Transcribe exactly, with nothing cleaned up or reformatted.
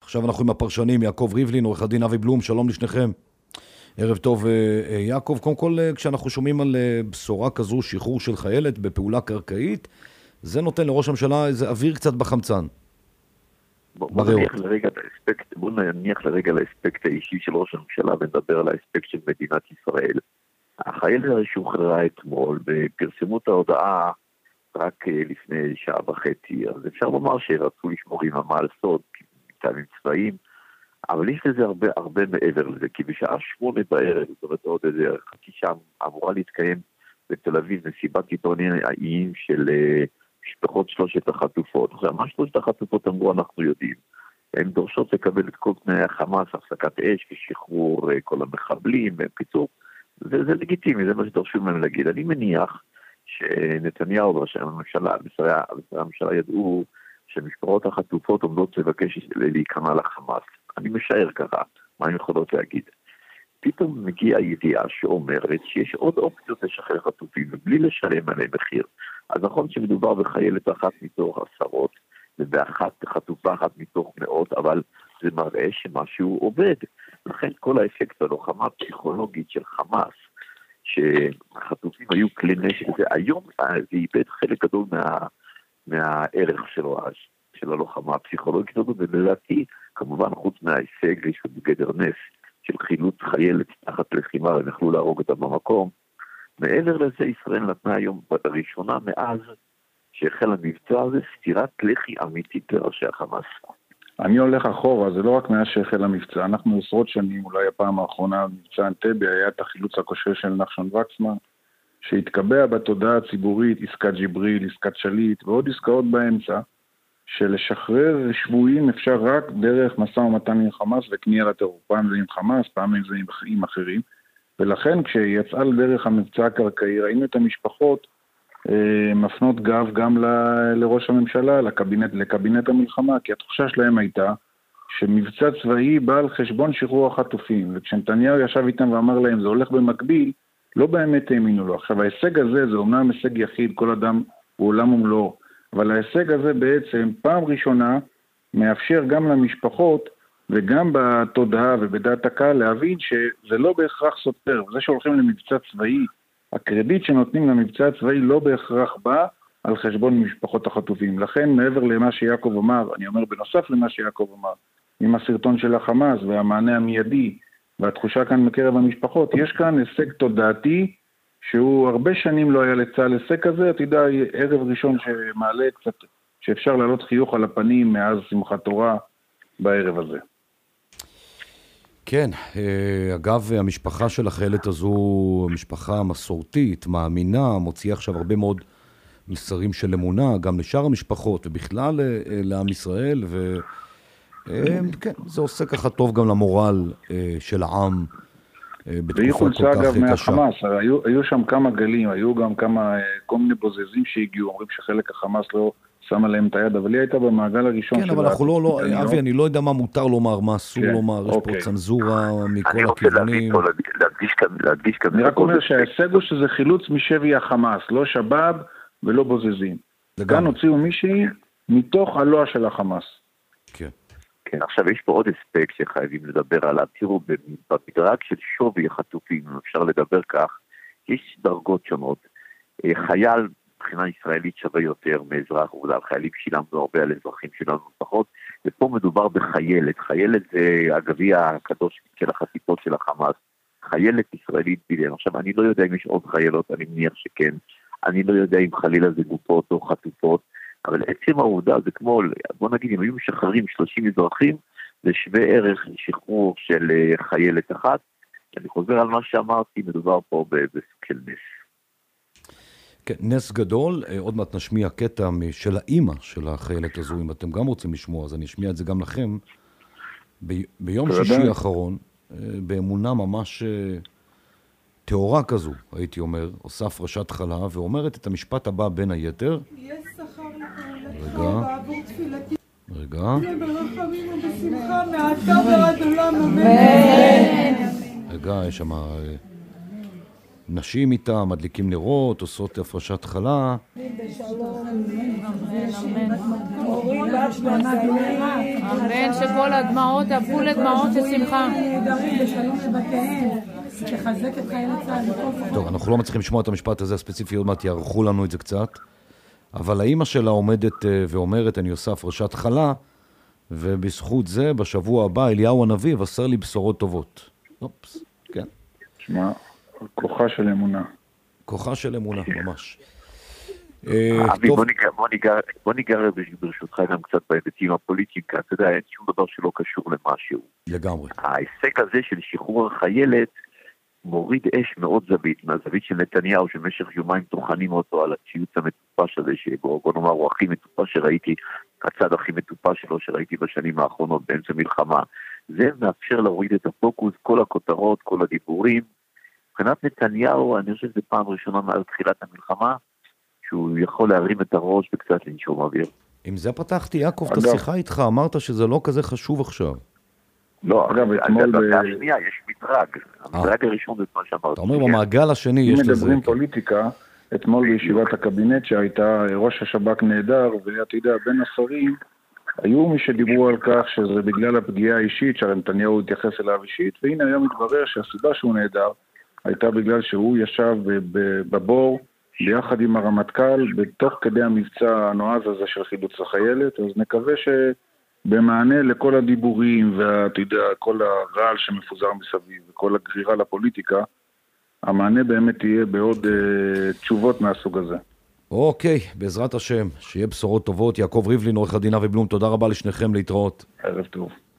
עכשיו אנחנו עם הפרשנים, יעקב ריבלין, עורך הדין אבי בלום, שלום לשניכם. ערב טוב, יעקב. קודם כל, כשאנחנו שומעים על בשורה כזו, שחרור של חיילת בפעולה קרקעית, זה נותן לראש הממשלה איזה אוויר קצת בחמצן. בוא נניח לרגע לאספקט, בוא נניח לרגע לאספקט האישי של ראש הממשלה ונדבר על האספקט של מדינת ישראל. החיילת שוחררה אתמול ופרסמו את ההודעה רק לפני שעה וחצי, אז אפשר לומר שרצו לשמור עם המעל סוד מטעמים צבאיים, אבל יש לזה הרבה הרבה מעבר לזה, כי בשעה שמונה בערב, זאת אומרת עוד איזה חצי שעה אמורה להתקיים בתל אביב מסיבת עיתונאים של משפחות שלושת החטופות. עכשיו, מה שלושת החטופות אמרו אנחנו יודעים. הן דורשות לקבל את כל תנאי החמאס, הפסקת אש ושחרור כל המחבלים, בקיצור, זה, זה לגיטימי, זה מה שדורשים מהם להגיד. אני מניח שנתניהו וראשי הממשלה, בשרי הממשלה ידעו שמשפחות החטופות עומדות לבקש להיכנע לחמאס. אני משער ככה, מה הן יכולות להגיד? פתאום מגיעה ידיעה שאומרת שיש עוד אופציות לשחרר חטופים ובלי לשלם עליהם מחיר. אז נכון שמדובר בחיילת אחת מתוך עשרות ובאחת חטופה אחת מתוך מאות, אבל זה מראה שמשהו עובד. לכן כל האפקט הלוחמה הפסיכולוגית של חמאס, שהחטופים היו כלי נשק, זה היום זה איבד חלק גדול מה, מהערך שלו, של הלוחמה הפסיכולוגית הזאת, ולדעתי, כמובן חוץ מההישג יש בגדר נס של חילוץ חיילת תחת לחימה, הם יכלו להרוג אותה במקום. מעבר לזה, ישראל נתנה היום בראשונה מאז שהחל המבצע הזה סתירת לחי אמיתית לראשי החמאס. אני הולך אחורה, זה לא רק מאז שהחל המבצע, אנחנו עשרות שנים, אולי הפעם האחרונה, מבצע אנטבה, היה את החילוץ הכושל של נחשון וקסמן, שהתקבע בתודעה הציבורית, עסקת ג'יבריל, עסקת שליט, ועוד עסקאות באמצע, שלשחרר שבויים אפשר רק דרך מסע ומתן עם חמאס וקנייה לטרור. פעם זה עם חמאס, פעם זה עם אחרים. ולכן כשיצאה לדרך המבצע הקרקעי, ראינו את המשפחות אה, מפנות גב גם ל, לראש הממשלה, לקבינט, לקבינט המלחמה, כי התחושה שלהם הייתה שמבצע צבאי בא על חשבון שחרור החטופים. וכשנתניהו ישב איתם ואמר להם, זה הולך במקביל, לא באמת האמינו לו. עכשיו, ההישג הזה, זה אומנם הישג יחיד, כל אדם הוא עולם ומלואו, אבל ההישג הזה בעצם פעם ראשונה מאפשר גם למשפחות וגם בתודעה ובדעת הקהל להבין שזה לא בהכרח סותר. זה שהולכים למבצע צבאי, הקרדיט שנותנים למבצע הצבאי לא בהכרח בא על חשבון משפחות החטופים. לכן מעבר למה שיעקב אמר, אני אומר בנוסף למה שיעקב אמר, עם הסרטון של החמאס והמענה המיידי והתחושה כאן מקרב המשפחות, יש כאן הישג תודעתי שהוא הרבה שנים לא היה לצה"ל הישג כזה. אתה יודע, ערב ראשון שמעלה קצת, שאפשר לעלות חיוך על הפנים מאז שמחת תורה בערב הזה. כן, אגב, המשפחה של החיילת הזו, משפחה מסורתית, מאמינה, מוציאה עכשיו הרבה מאוד מסרים של אמונה, גם לשאר המשפחות ובכלל לעם ישראל, וכן, זה עושה ככה טוב גם למורל של העם בתקופה כל כך אגב קשה. מהחמאס, היו, היו שם כמה גלים, היו גם כמה, כל מיני בוזזים שהגיעו, אומרים שחלק החמאס לא שם עליהם את היד, אבל היא הייתה במעגל הראשון. כן, אבל אנחנו לא, לא, אבי, אני לא יודע מה מותר לומר, מה אסור לומר, יש פה צנזורה מכל הכיוונים. אני רק אומר שההישג הוא שזה חילוץ משבי החמאס, לא שבאב ולא בוזזים. כאן הוציאו מישהי מתוך הלוע של החמאס. כן. כן, עכשיו יש פה עוד אספקט שחייבים לדבר עליו. תראו, במדרג של שווי החטופים, אפשר לדבר כך, יש דרגות שונות. חייל מבחינה ישראלית שווה יותר מאזרח, ועל חיילים שילמנו הרבה, על אזרחים שילמנו פחות, ופה מדובר בחיילת. חיילת זה הגביע הקדוש של החטיפות של החמאס. חיילת ישראלית ביליון. עכשיו, אני לא יודע אם יש עוד חיילות, אני מניח שכן. אני לא יודע אם חלילה זה גופות או חטופות, אבל עצם העובדה זה כמו, בוא נגיד, אם היו משחררים שלושים אזרחים, זה שווה ערך לשחרור של חיילת אחת. אני חוזר על מה שאמרתי, מדובר פה בסוג של נס. כן, נס גדול. עוד מעט נשמיע קטע של האימא של החיילת הזו, אם אתם גם רוצים לשמוע, אז אני אשמיע את זה גם לכם. ב- ביום שישי האחרון, באמונה ממש תיאורה כזו, הייתי אומר, עושה הפרשת חלה, ואומרת את המשפט הבא בין היתר. יש שכר לפעולתך רגע. בעבור תפילתי. רגע. ברחמים ובשמחה מעתה ועד עולם אמן. רגע, יש שם נשים איתה, מדליקים נרות, עושות הפרשת חלה. אמן, שכל הדמעות יהפכו לדמעות של שמחה. תחזק את חיילי צה"ל. טוב, אנחנו לא מצליחים לשמוע את המשפט הזה הספציפי, עוד מעט יערכו לנו את זה קצת. אבל האמא שלה עומדת ואומרת, אני עושה הפרשת חלה, ובזכות זה, בשבוע הבא, אליהו הנביא יבשר לי בשורות טובות. אופס, כן. שמע, כוחה של אמונה. כוחה של אמונה, ממש. אבי, בוא ניגע ברשותך גם קצת בהיבטים הפוליטיים, כי אתה יודע, אין שום דבר שלא קשור למשהו. לגמרי. ההישג הזה של שחרור החיילת מוריד אש מאוד זווית, מהזווית של נתניהו, שבמשך יומיים טוחנים אותו על הציוץ המטופש הזה, שבוא נאמר, הוא הכי מטופש שראיתי, הצד הכי מטופש שלו שראיתי בשנים האחרונות באמצע מלחמה. זה מאפשר להוריד את הפוקוס, כל הכותרות, כל הדיבורים. מבחינת נתניהו, אני חושב שזה פעם ראשונה מאז תחילת המלחמה, שהוא יכול להרים את הראש וקצת לנשום אוויר. עם זה פתחתי, יעקב, את השיחה איתך, אמרת שזה לא כזה חשוב עכשיו. לא, אגב, אתמול בשנייה יש מדרג. המדרג הראשון זה מה שאמרתי. אתה אומר, במעגל השני יש לזה. אם מדברים פוליטיקה, אתמול בישיבת הקבינט שהייתה ראש השב"כ נהדר, ואתה יודע, בין השרים, היו מי שדיברו על כך שזה בגלל הפגיעה האישית, שנתניהו התייחס אליו אישית, והנה היום מתברר שהסיבה שהוא נהדר, הייתה בגלל שהוא ישב בבור, ביחד עם הרמטכ"ל, בתוך כדי המבצע הנועז הזה של חילוץ החיילת, אז נקווה שבמענה לכל הדיבורים, ואתה יודע, כל הרעל שמפוזר מסביב, וכל הגרירה לפוליטיקה, המענה באמת יהיה בעוד uh, תשובות מהסוג הזה. אוקיי, בעזרת השם, שיהיה בשורות טובות. יעקב ריבלין, עורך הדין אבי בלום, תודה רבה לשניכם, להתראות. ערב טוב.